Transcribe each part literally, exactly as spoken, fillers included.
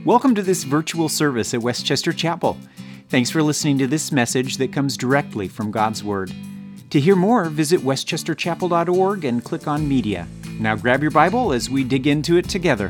Welcome to this virtual service at Westchester Chapel. Thanks for listening to this message that comes directly from God's Word. To hear more, visit westchester chapel dot org and click on Media. Now grab your Bible as we dig into it together.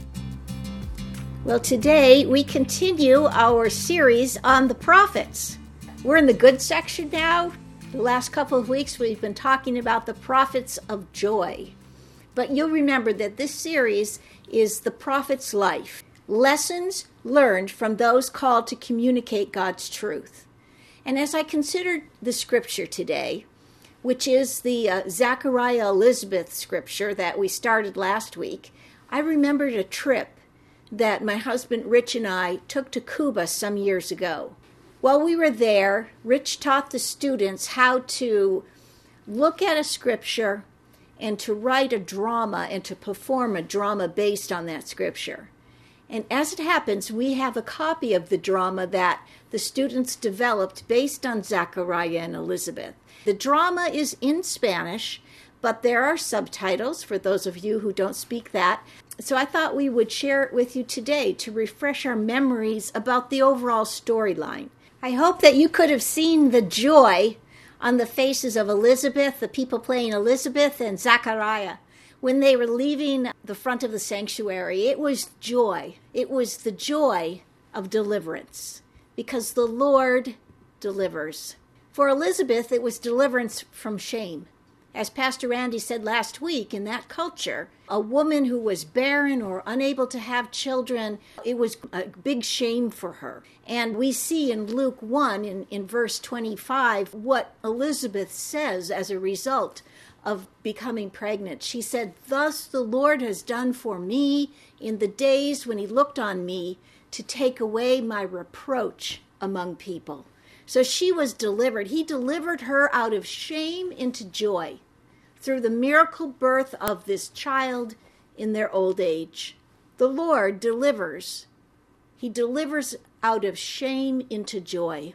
Well, today we continue our series on the prophets. We're in the good section now. The last couple of weeks we've been talking about the prophets of joy. But you'll remember that this series is the prophet's life. Lessons learned from those called to communicate God's truth. And as I considered the scripture today, which is the uh, Zechariah Elizabeth scripture that we started last week, I remembered a trip that my husband Rich and I took to Cuba some years ago. While we were there, Rich taught the students how to look at a scripture and to write a drama and to perform a drama based on that scripture. And as it happens, we have a copy of the drama that the students developed based on Zechariah and Elizabeth. The drama is in Spanish, but there are subtitles for those of you who don't speak that. So I thought we would share it with you today to refresh our memories about the overall storyline. I hope that you could have seen the joy on the faces of Elizabeth, the people playing Elizabeth, and Zechariah. When they were leaving the front of the sanctuary, it was joy. It was the joy of deliverance, because the Lord delivers. For Elizabeth, it was deliverance from shame. As Pastor Randy said last week, in that culture, a woman who was barren or unable to have children, it was a big shame for her. And we see in Luke one, in, in verse twenty-five, what Elizabeth says as a result of becoming pregnant. She said, "Thus the Lord has done for me in the days when he looked on me to take away my reproach among people." So she was delivered. He delivered her out of shame into joy through the miracle birth of this child in their old age. The Lord delivers. He delivers out of shame into joy.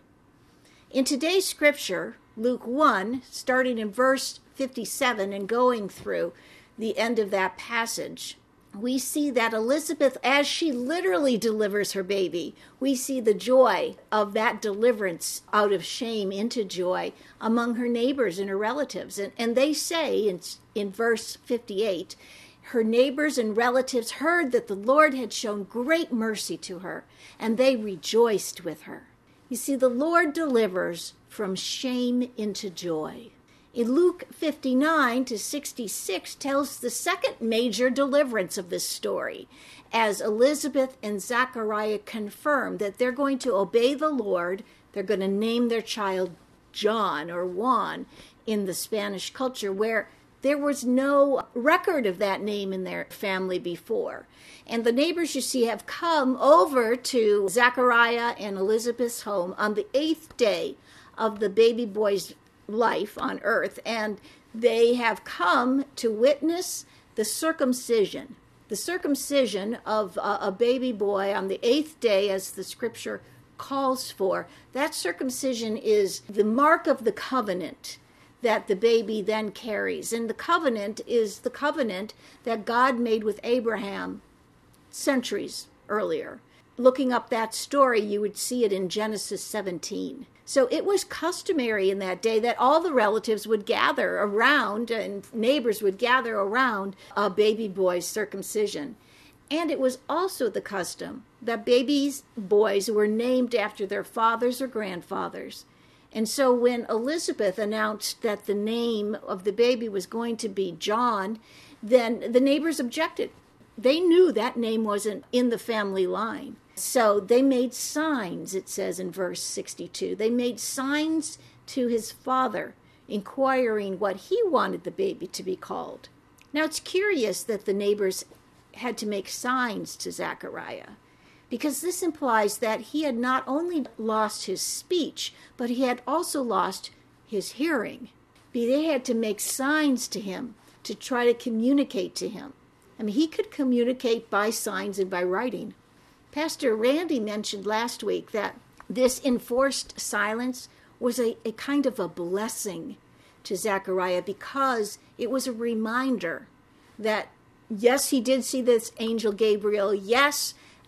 In today's scripture, Luke one, starting in verse fifty-seven and going through the end of that passage, we see that Elizabeth, as she literally delivers her baby, we see the joy of that deliverance out of shame into joy among her neighbors and her relatives. And, and they say in, in verse fifty-eight, her neighbors and relatives heard that the Lord had shown great mercy to her, and they rejoiced with her. You see, the Lord delivers from shame into joy. In Luke fifty-nine to sixty-six tells the second major deliverance of this story, as Elizabeth and Zechariah confirm that they're going to obey the Lord. They're going to name their child John or Juan in the Spanish culture, where there was no record of that name in their family before. And the neighbors, you see, have come over to Zechariah and Elizabeth's home on the eighth day of the baby boy's life on earth, and they have come to witness the circumcision, the circumcision of a, a baby boy on the eighth day, as the scripture calls for. That circumcision is the mark of the covenant that the baby then carries. And the covenant is the covenant that God made with Abraham centuries earlier. Looking up that story, you would see it in Genesis seventeen. So it was customary in that day that all the relatives would gather around and neighbors would gather around a baby boy's circumcision. And it was also the custom that babies, boys, were named after their fathers or grandfathers. And so when Elizabeth announced that the name of the baby was going to be John, then the neighbors objected. They knew that name wasn't in the family line. So they made signs, it says in verse sixty-two. They made signs to his father, inquiring what he wanted the baby to be called. Now it's curious that the neighbors had to make signs to Zechariah, because this implies that he had not only lost his speech, but he had also lost his hearing. They had to make signs to him to try to communicate to him. I mean, he could communicate by signs and by writing. Pastor Randy mentioned last week that this enforced silence was a, a kind of a blessing to Zechariah, because it was a reminder that, yes, he did see this angel Gabriel. Yes,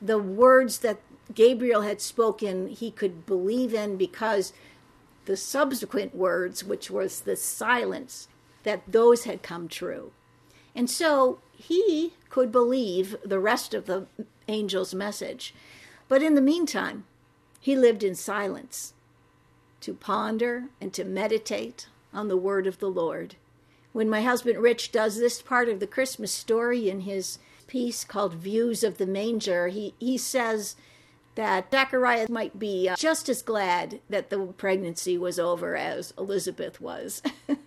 the words that Gabriel had spoken he could believe in, because the subsequent words, which was the silence, that those had come true. And so he could believe the rest of the angel's message. But in the meantime, he lived in silence to ponder and to meditate on the word of the Lord. When my husband Rich does this part of the Christmas story in his piece called Views of the Manger, he, he says that Zechariah might be uh, just as glad that the pregnancy was over as Elizabeth was.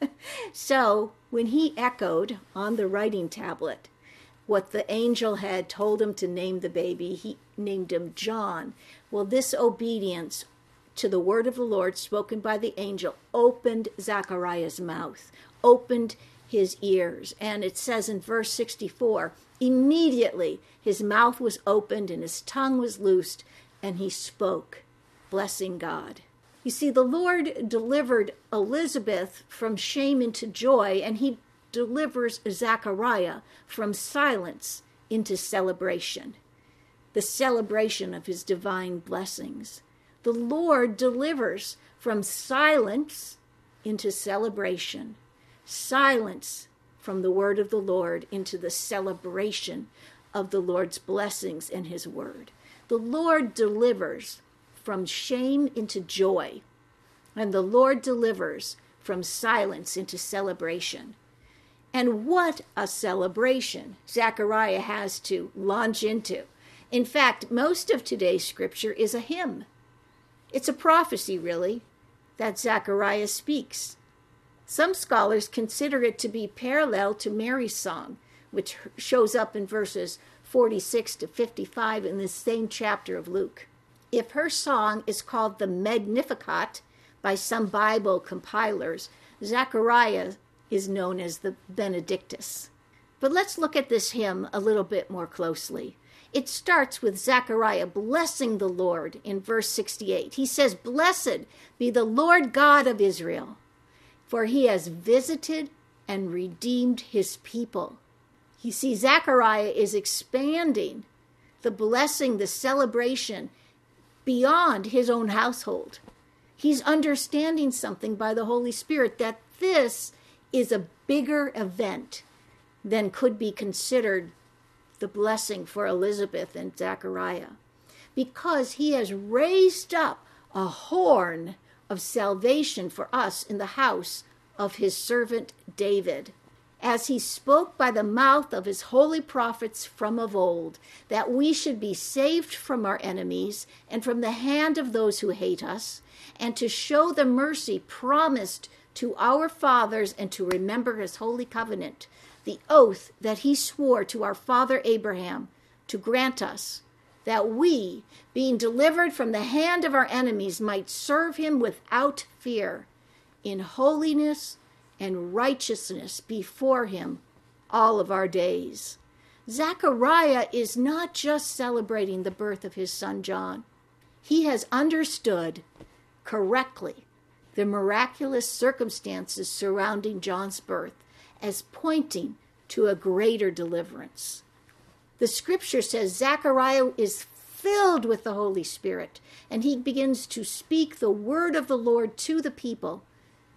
So when he echoed on the writing tablet what the angel had told him to name the baby, he named him John. Well, this obedience to the word of the Lord spoken by the angel opened Zechariah's mouth, opened his ears. And it says in verse sixty-four, immediately his mouth was opened and his tongue was loosed, and he spoke, blessing God. You see, the Lord delivered Elizabeth from shame into joy, and he delivers Zechariah from silence into celebration, the celebration of his divine blessings. The Lord delivers from silence into celebration, silence from the word of the Lord into the celebration of the Lord's blessings and his word. The Lord delivers from shame into joy, and the Lord delivers from silence into celebration. And what a celebration Zechariah has to launch into. In fact, most of today's scripture is a hymn. It's a prophecy, really, that Zechariah speaks. Some scholars consider it to be parallel to Mary's song, which shows up in verses forty-six to fifty-five in this same chapter of Luke. If her song is called the Magnificat by some Bible compilers, Zechariah is known as the Benedictus. But let's look at this hymn a little bit more closely. It starts with Zechariah blessing the Lord in verse sixty-eight. He says, "Blessed be the Lord God of Israel, for he has visited and redeemed his people." You see, Zechariah is expanding the blessing, the celebration beyond his own household. He's understanding something by the Holy Spirit, that this is a bigger event than could be considered the blessing for Elizabeth and Zechariah, because he has raised up a horn of salvation for us in the house of his servant David, as he spoke by the mouth of his holy prophets from of old, that we should be saved from our enemies and from the hand of those who hate us, and to show the mercy promised to our fathers, and to remember his holy covenant, the oath that he swore to our father Abraham, to grant us that we, being delivered from the hand of our enemies, might serve him without fear, in holiness and righteousness before him all of our days. Zechariah is not just celebrating the birth of his son John. He has understood correctly the miraculous circumstances surrounding John's birth as pointing to a greater deliverance. The scripture says Zechariah is filled with the Holy Spirit, and he begins to speak the word of the Lord to the people.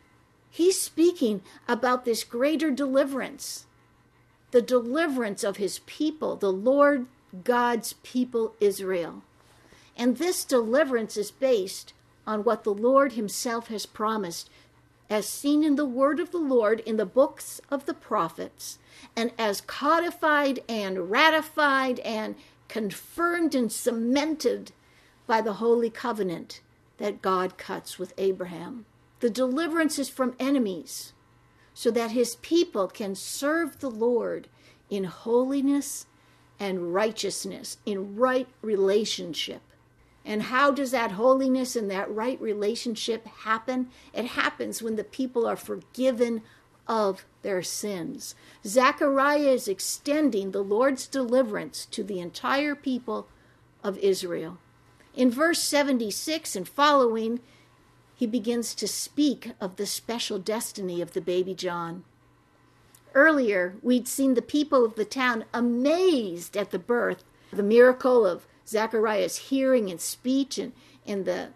He's speaking about this greater deliverance, the deliverance of his people, the Lord God's people, Israel. And this deliverance is based on what the Lord himself has promised, as seen in the word of the Lord in the books of the prophets, and as codified and ratified and confirmed and cemented by the holy covenant that God cuts with Abraham. The deliverance is from enemies, so that his people can serve the Lord in holiness and righteousness, in right relationship. And how does that holiness and that right relationship happen? It happens when the people are forgiven of their sins. Zechariah is extending the Lord's deliverance to the entire people of Israel. In verse seventy-six and following, he begins to speak of the special destiny of the baby John. Earlier, we'd seen the people of the town amazed at the birth, the miracle of Zachariah's hearing and speech and, and the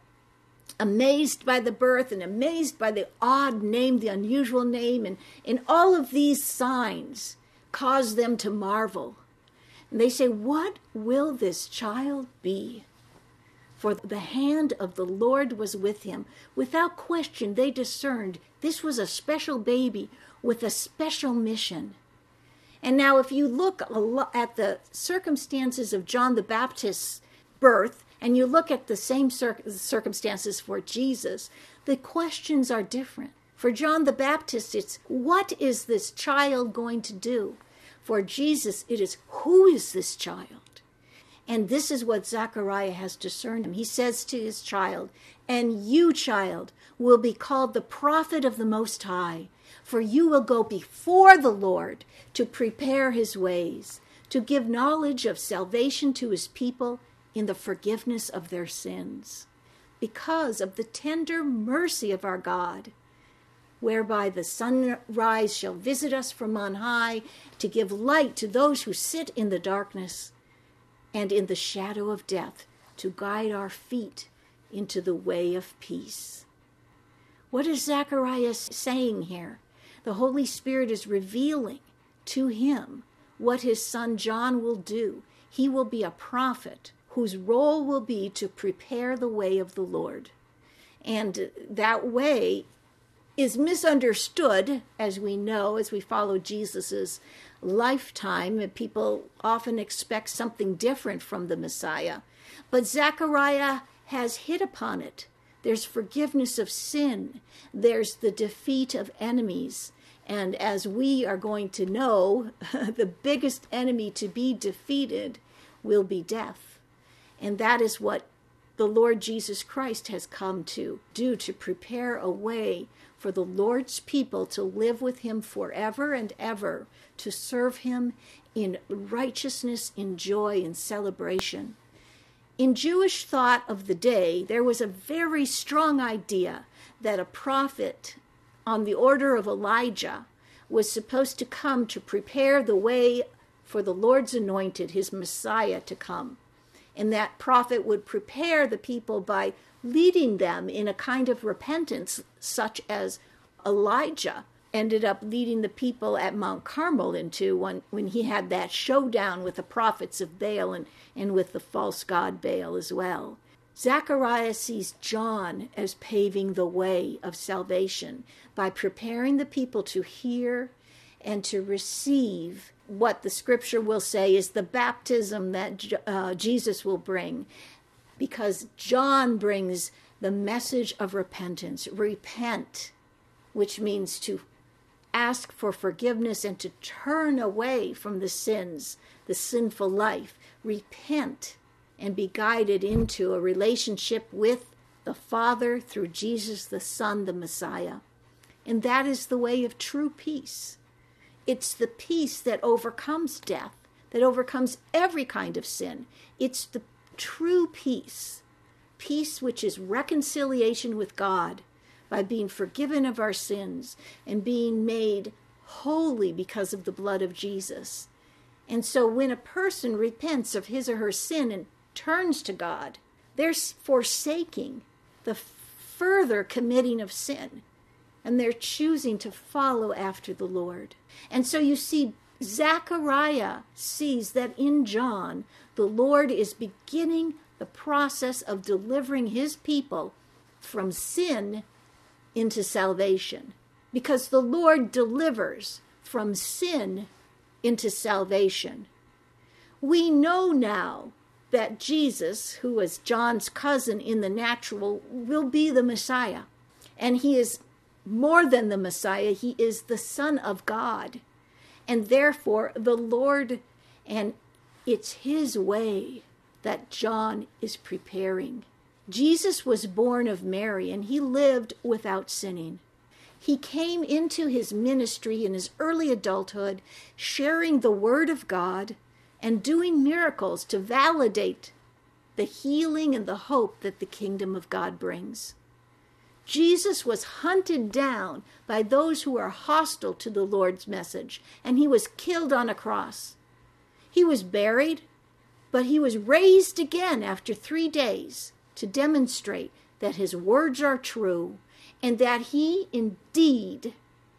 amazed by the birth and amazed by the odd name, the unusual name, and, and all of these signs cause them to marvel. And they say, what will this child be? For the hand of the Lord was with him. Without question, they discerned this was a special baby with a special mission. And now if you look at the circumstances of John the Baptist's birth, and you look at the same cir- circumstances for Jesus, the questions are different. For John the Baptist, it's what is this child going to do? For Jesus, it is who is this child? And this is what Zechariah has discerned. He says to his child, and you, child, will be called the prophet of the Most High, for you will go before the Lord to prepare his ways, to give knowledge of salvation to his people in the forgiveness of their sins, because of the tender mercy of our God, whereby the sunrise shall visit us from on high, to give light to those who sit in the darkness and in the shadow of death, to guide our feet into the way of peace. What is Zechariah saying here? The Holy Spirit is revealing to him what his son John will do. He will be a prophet whose role will be to prepare the way of the Lord. And that way is misunderstood, as we know, as we follow Jesus's lifetime. People often expect something different from the Messiah. But Zechariah has hit upon it. There's forgiveness of sin. There's the defeat of enemies. And as we are going to know, the biggest enemy to be defeated will be death. And that is what the Lord Jesus Christ has come to do, to prepare a way for the Lord's people to live with him forever and ever, to serve him in righteousness, in joy, in celebration. In Jewish thought of the day, there was a very strong idea that a prophet on the order of Elijah was supposed to come to prepare the way for the Lord's anointed, his Messiah, to come. And that prophet would prepare the people by leading them in a kind of repentance, such as Elijah ended up leading the people at Mount Carmel into when, when he had that showdown with the prophets of Baal and, and with the false god Baal as well. Zechariah sees John as paving the way of salvation by preparing the people to hear and to receive what the scripture will say is the baptism that uh, Jesus will bring, because John brings the message of repentance. Repent, which means to ask for forgiveness and to turn away from the sins, the sinful life. Repent and be guided into a relationship with the Father through Jesus the Son, the Messiah. And that is the way of true peace. It's the peace that overcomes death, that overcomes every kind of sin. It's the true peace, peace which is reconciliation with God by being forgiven of our sins and being made holy because of the blood of Jesus. And so when a person repents of his or her sin and turns to God, they're forsaking the further committing of sin, and they're choosing to follow after the Lord. And so you see, Zechariah sees that in John, the Lord is beginning the process of delivering his people from sin into salvation, because the Lord delivers from sin into salvation. We know now that Jesus, who was John's cousin in the natural, will be the Messiah. And he is more than the Messiah. He is the Son of God. And therefore, the Lord, and it's his way that John is preparing. Jesus was born of Mary, and he lived without sinning. He came into his ministry in his early adulthood, sharing the word of God and doing miracles to validate the healing and the hope that the kingdom of God brings. Jesus was hunted down by those who are hostile to the Lord's message, and he was killed on a cross. He was buried, But he was raised again after three days to demonstrate that his words are true and that he indeed,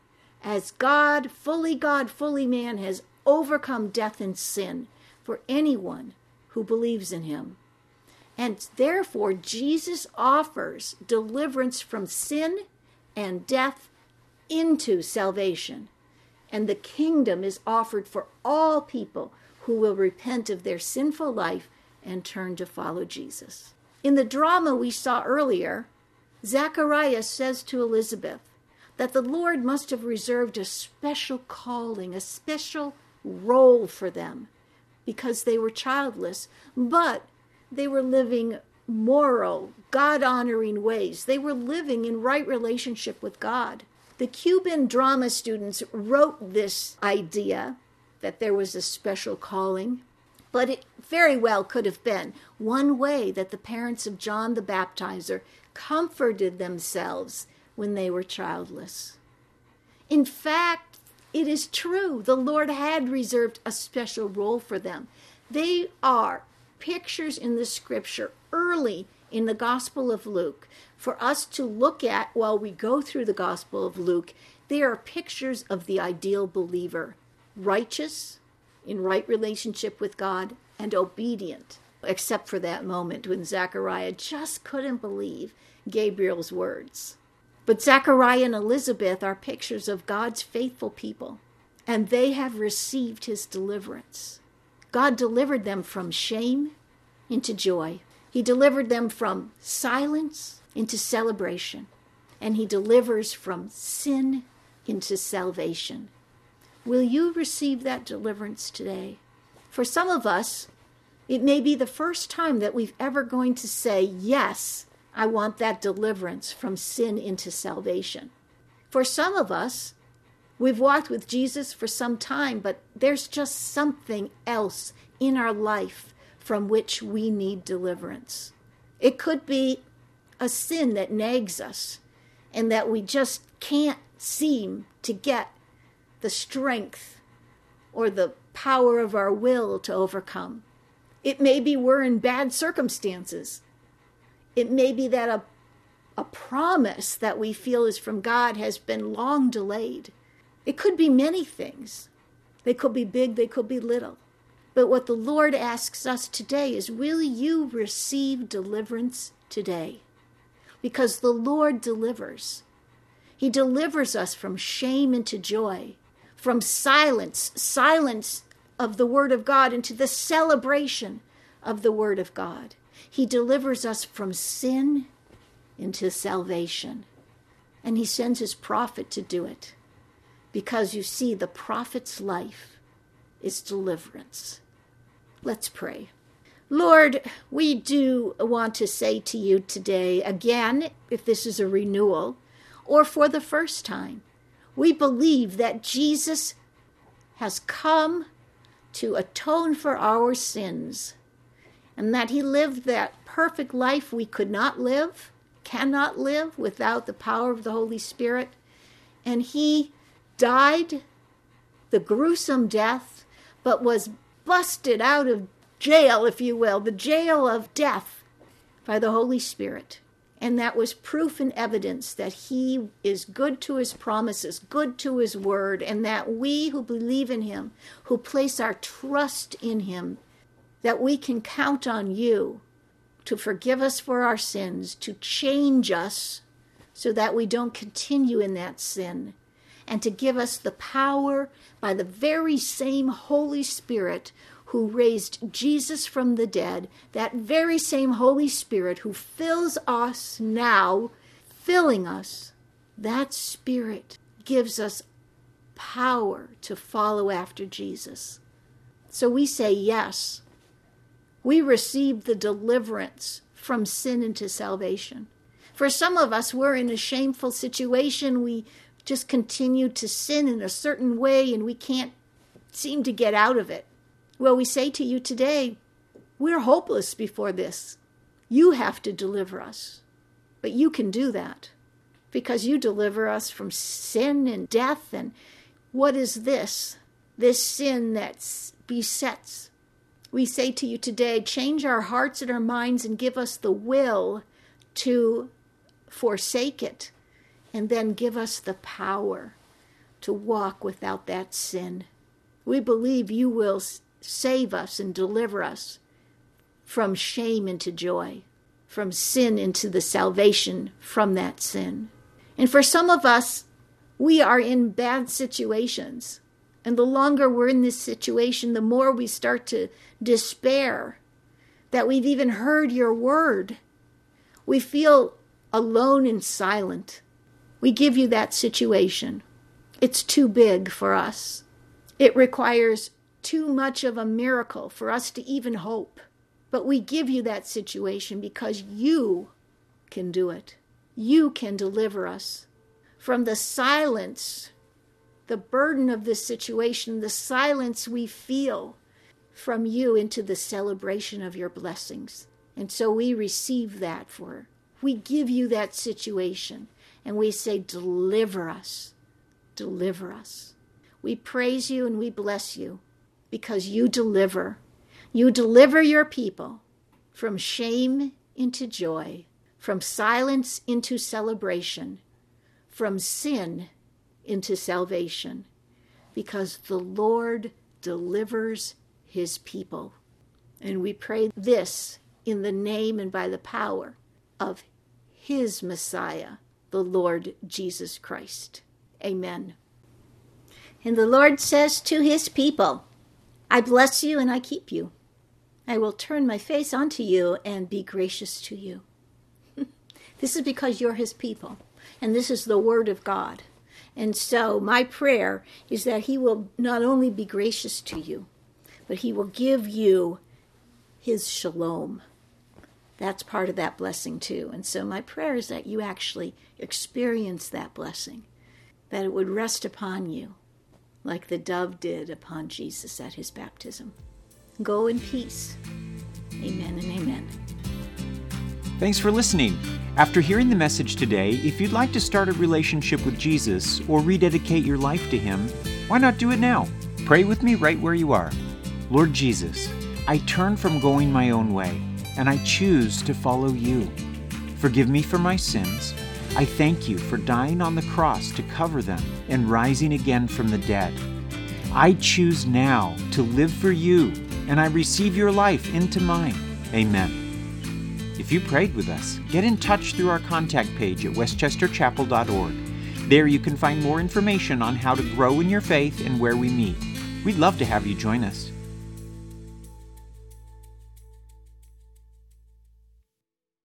as God, fully God, fully man, has overcome death and sin for anyone who believes in him. And therefore, Jesus offers deliverance from sin and death into salvation. And the kingdom is offered for all people who will repent of their sinful life and turn to follow Jesus. In the drama we saw earlier, Zacharias says to Elizabeth that the Lord must have reserved a special calling, a special role for them, because they were childless, but they were living moral, God-honoring ways. They were living in right relationship with God. The Cuban drama students wrote this idea that there was a special calling, but it very well could have been one way that the parents of John the Baptizer comforted themselves when they were childless. In fact, it is true, the Lord had reserved a special role for them. They are pictures in the scripture early in the Gospel of Luke for us to look at while we go through the Gospel of Luke. They are pictures of the ideal believer, righteous, in right relationship with God, and obedient, except for that moment when Zechariah just couldn't believe Gabriel's words. But Zechariah and Elizabeth are pictures of God's faithful people, and they have received his deliverance. God delivered them from shame into joy. He delivered them from silence into celebration, and he delivers from sin into salvation. Will you receive that deliverance today? For some of us, it may be the first time that we've ever going to say, yes, I want that deliverance from sin into salvation. For some of us, we've walked with Jesus for some time, but there's just something else in our life from which we need deliverance. It could be a sin that nags us and that we just can't seem to get the strength or the power of our will to overcome. It may be we're in bad circumstances. It may be that a, a promise that we feel is from God has been long delayed. It could be many things. They could be big, they could be little. But what the Lord asks us today is, will you receive deliverance today? Because the Lord delivers. He delivers us from shame into joy, from silence, silence of the Word of God into the celebration of the Word of God. He delivers us from sin into salvation. And he sends his prophet to do it. Because you see, the prophet's life is deliverance. Let's pray. Lord, we do want to say to you today, again, if this is a renewal, or for the first time, we believe that Jesus has come to atone for our sins, and that he lived that perfect life we could not live, cannot live without the power of the Holy Spirit, and he died the gruesome death, but was busted out of jail, if you will, the jail of death by the Holy Spirit. And that was proof and evidence that he is good to his promises, good to his word, and that we who believe in him, who place our trust in him, that we can count on you to forgive us for our sins, to change us so that we don't continue in that sin, and to give us the power by the very same Holy Spirit who raised Jesus from the dead, that very same Holy Spirit who fills us now, filling us, that Spirit gives us power to follow after Jesus. So we say yes. We receive the deliverance from sin into salvation. For some of us, we're in a shameful situation. We just continue to sin in a certain way and we can't seem to get out of it. Well, we say to you today, we're hopeless before this. You have to deliver us. But you can do that because you deliver us from sin and death. And what is this? This sin that besets We say to you today, change our hearts and our minds and give us the will to forsake it, and then give us the power to walk without that sin. We believe you will save us and deliver us from shame into joy, from sin into the salvation from that sin. And for some of us, we are in bad situations. And the longer we're in this situation, the more we start to despair that we've even heard your word. We feel alone and silent. We give you that situation. It's too big for us. It requires too much of a miracle for us to even hope. But we give you that situation because you can do it. You can deliver us from the silence, the burden of this situation, the silence we feel from you into the celebration of your blessings. And so we receive that for, we give you that situation and we say, deliver us, deliver us. We praise you and we bless you because you deliver. You deliver your people from shame into joy, from silence into celebration, from sin into salvation, because the Lord delivers his people. And we pray this in the name and by the power of his Messiah, the Lord Jesus Christ. Amen. And the Lord says to his people, I bless you and I keep you. I will turn my face unto you and be gracious to you. This is because you're his people. And this is the word of God. And so my prayer is that he will not only be gracious to you, but he will give you his shalom. That's part of that blessing too. And so my prayer is that you actually experience that blessing, that it would rest upon you like the dove did upon Jesus at his baptism. Go in peace. Amen and amen. Thanks for listening. After hearing the message today, if you'd like to start a relationship with Jesus or rededicate your life to him, why not do it now? Pray with me right where you are. Lord Jesus, I turn from going my own way, and I choose to follow you. Forgive me for my sins. I thank you for dying on the cross to cover them and rising again from the dead. I choose now to live for you, and I receive your life into mine. Amen. If you prayed with us, get in touch through our contact page at westchester chapel dot org. There you can find more information on how to grow in your faith and where we meet. We'd love to have you join us.